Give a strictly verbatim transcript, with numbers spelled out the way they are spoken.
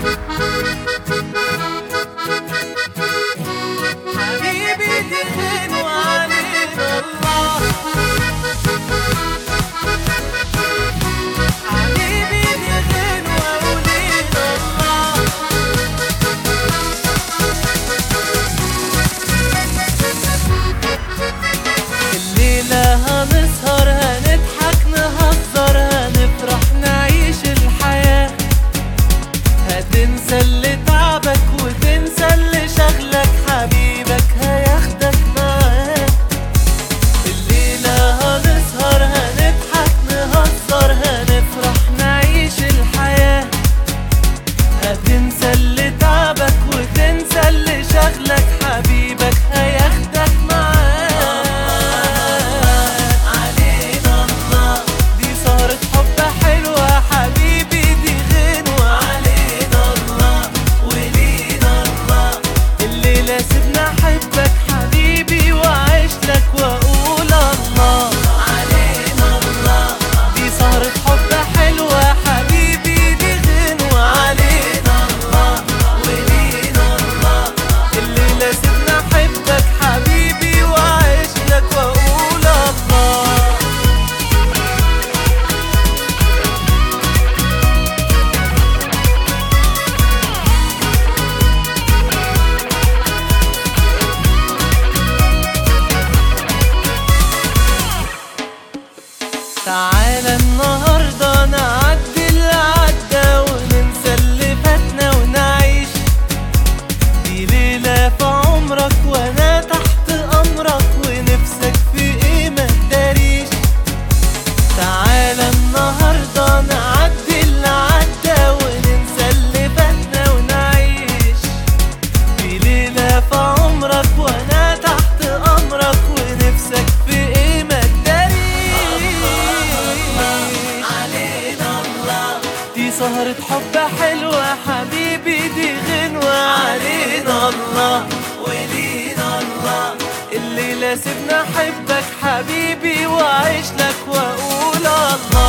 حبيبي دي غنوة علينا الله، حبيبي دي غنوة ولينا الله. الليلة هنسهر هنضحك نهزر هنفرح نعيش الحياة، هتنسى اللي تعبك وتنسى اللي شغلك، حبيبك هياخدك معاه. الليلة هنسهر هنضحك نهزر هنفرح نعيش الحياة، هتنسى اللي تعبك وتنسى اللي شغلك، حبيبك هياخدك معاه. علينا الله دي سهرة حب حلوة، حبيبي دي غنوة علينا الله ولينا الله. الليلة سيبنا احبك حبيبي واعيشلك واقول الله. علينا الله دي سهرة حب حلوة، حبيبي دي غنوة علينا الله ولينا الله. الليلة سيبنا احبك حبيبي واعيشلك واقول الله. تعالى النهاردة نعدي اللي عدى وننسى اللي فاتنا ونعيش، دي ليلة في عمرك وانا تحت امرك ونفسك في ايه ما تداريش. تعالى النهاردة نعدي اللي عدى وننسى اللي فاتنا ونعيش، دي ليلة في عمرك وانا تحت امرك ونفسك في ايه ما تداريش. علينا الله دي سهرة حب حلوة، حبيبي دي غنوة علينا الله ولينا الله. الليلة سيبنا احبك حبيبي واعيشلك واقول الله.